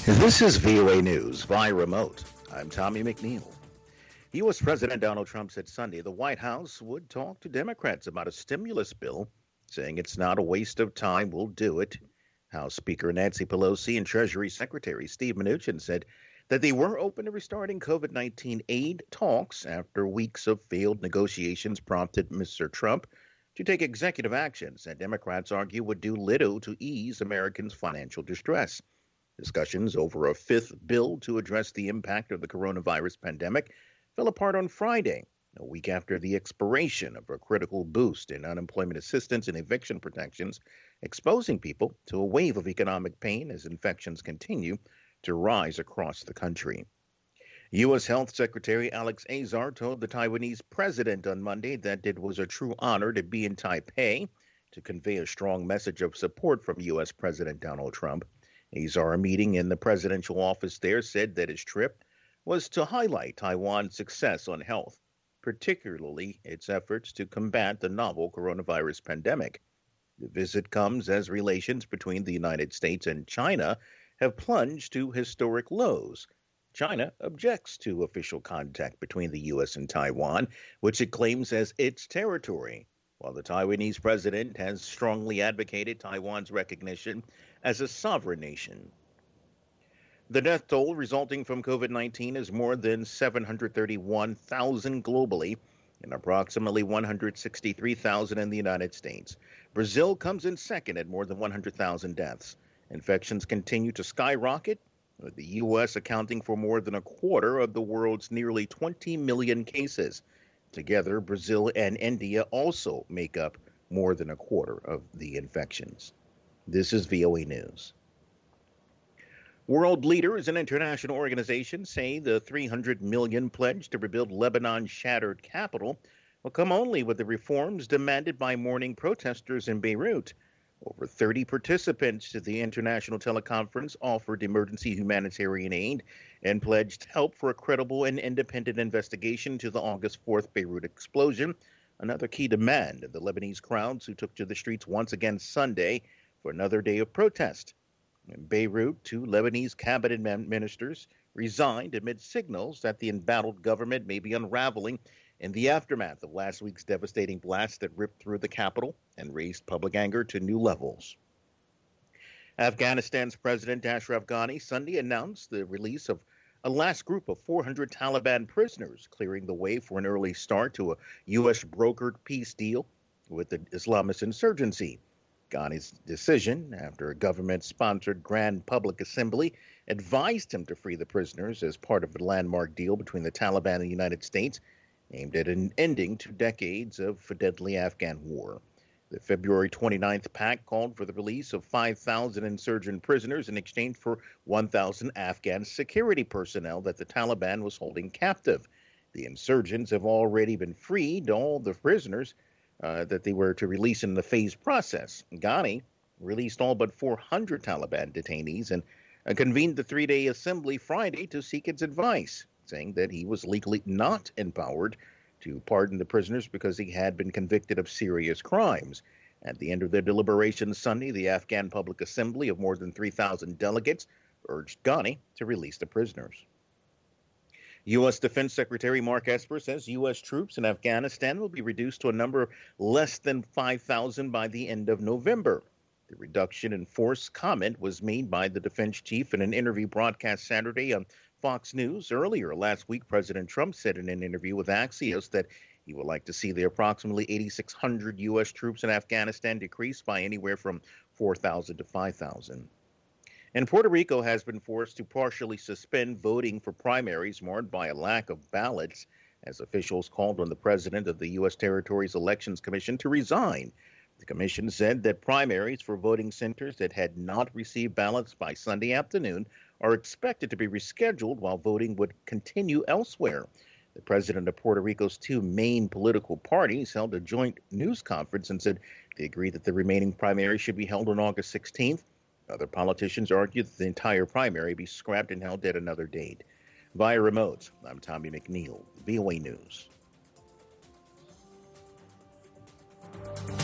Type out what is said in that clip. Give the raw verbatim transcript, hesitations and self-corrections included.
This is V O A News by remote. I'm Tommy McNeil. U S. President Donald Trump said Sunday the White House would talk to Democrats about a stimulus bill, saying it's not a waste of time, we'll do it. House Speaker Nancy Pelosi and Treasury Secretary Steve Mnuchin said that they were open to restarting COVID nineteen aid talks after weeks of failed negotiations prompted Mister Trump to take executive actions that Democrats argue would do little to ease Americans' financial distress. Discussions over a fifth bill to address the impact of the coronavirus pandemic fell apart on Friday, a week after the expiration of a critical boost in unemployment assistance and eviction protections, exposing people to a wave of economic pain as infections continue to rise across the country. U S. Health Secretary Alex Azar told the Taiwanese president on Monday that it was a true honor to be in Taipei to convey a strong message of support from U S. President Donald Trump. Azar, meeting in the presidential office there, said that his trip was to highlight Taiwan's success on health, particularly its efforts to combat the novel coronavirus pandemic. The visit comes as relations between the United States and China have plunged to historic lows. China objects to official contact between the U S and Taiwan, which it claims as its territory, while the Taiwanese president has strongly advocated Taiwan's recognition as a sovereign nation. The death toll resulting from COVID nineteen is more than seven hundred thirty-one thousand globally and approximately one hundred sixty-three thousand in the United States. Brazil comes in second at more than one hundred thousand deaths. Infections continue to skyrocket, with the U S accounting for more than a quarter of the world's nearly twenty million cases. Together, Brazil and India also make up more than a quarter of the infections. This is V O A News. World leaders and international organizations say the three hundred million dollars pledge to rebuild Lebanon's shattered capital will come only with the reforms demanded by mourning protesters in Beirut. Over thirty participants to the international teleconference offered emergency humanitarian aid and pledged help for a credible and independent investigation to the August fourth Beirut explosion, another key demand of the Lebanese crowds who took to the streets once again Sunday for another day of protest. In Beirut, two Lebanese cabinet ministers resigned amid signals that the embattled government may be unraveling in the aftermath of last week's devastating blast that ripped through the capital and raised public anger to new levels. Afghanistan's President Ashraf Ghani Sunday announced the release of a last group of four hundred Taliban prisoners, clearing the way for an early start to a U S-brokered peace deal with the Islamist insurgency. Ghani's decision, after a government-sponsored Grand Public Assembly advised him to free the prisoners as part of a landmark deal between the Taliban and the United States, aimed at an ending to decades of deadly Afghan war. The February twenty-ninth pact called for the release of five thousand insurgent prisoners in exchange for one thousand Afghan security personnel that the Taliban was holding captive. The insurgents have already been freed, all the prisoners uh, that they were to release in the phased process. Ghani released all but four hundred Taliban detainees and uh, convened the three-day assembly Friday to seek its advice, saying that he was legally not empowered to pardon the prisoners because he had been convicted of serious crimes. At the end of their deliberations Sunday, the Afghan Public Assembly of more than three thousand delegates urged Ghani to release the prisoners. U S. Defense Secretary Mark Esper says U S troops in Afghanistan will be reduced to a number less than five thousand by the end of November. The reduction in force comment was made by the defense chief in an interview broadcast Saturday on Fox News. Earlier last week, President Trump said in an interview with Axios that he would like to see the approximately eighty-six hundred U S troops in Afghanistan decrease by anywhere from four thousand to five thousand. And Puerto Rico has been forced to partially suspend voting for primaries marred by a lack of ballots, as officials called on the president of the U S Territories Elections Commission to resign. The commission said that primaries for voting centers that had not received ballots by Sunday afternoon are expected to be rescheduled while voting would continue elsewhere. The president of Puerto Rico's two main political parties held a joint news conference and said they agree that the remaining primary should be held on August sixteenth. Other politicians argued that the entire primary be scrapped and held at another date. Via remote, I'm Tommy McNeil, V O A News.